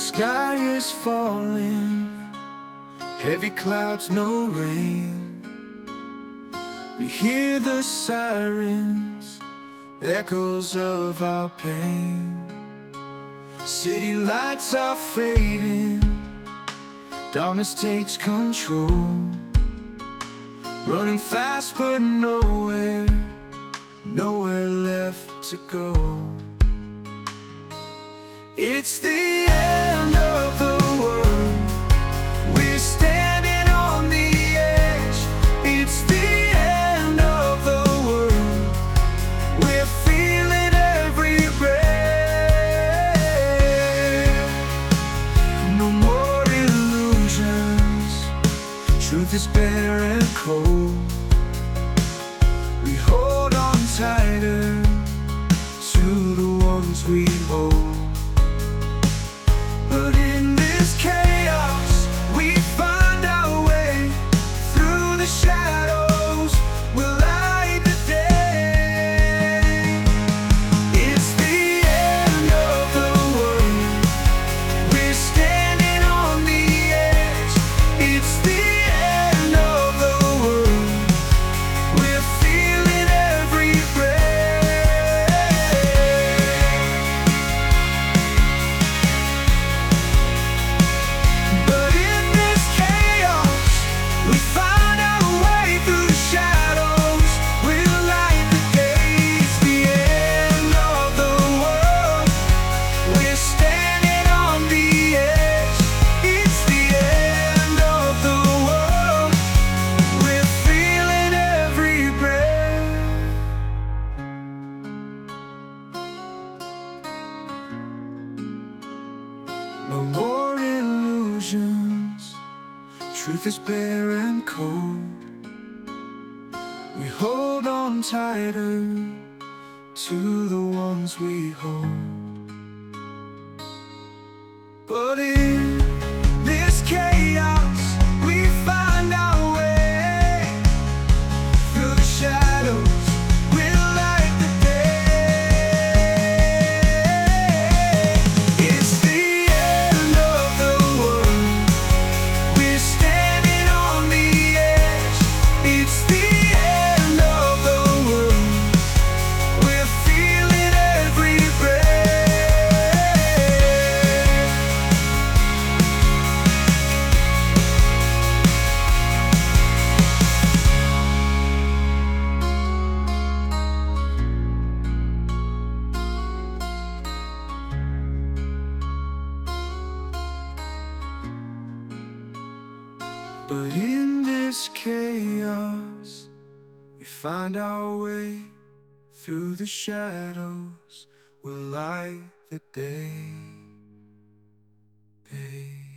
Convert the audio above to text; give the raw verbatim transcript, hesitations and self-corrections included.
sky is falling, heavy clouds, no rain. We hear the sirens, echoes of our pain. City lights are fading, darkness takes control. Running fast but nowhere, nowhere left to go. It's the end of the world, we're standing on the edge. It's the end of the world, we're feeling every breath. No more illusions, truth is bare and cold. We hold on tighter to the ones we hold. But in this chaos, we find our way. Through the shadows, we'll light the day. It's the end of the world, we're standing on the edge. It's the end of the world, we're feeling every breath. But in this chaos, we find our way through the shadows. We'll light the day. It's the end of the world, we're standing on the edge. It's the end of the world, we're feeling every breath. No more illusions, truth is bare and cold. We hold on tighter to the ones we hold. But in this chaos, we find our way. Through the shadows, we'll light the day. It's the end of the world, we're standing on the edge. It's the end of the world, we're feeling every breath. But in this chaos, we find our way. Through the shadows, we'll light the day. day.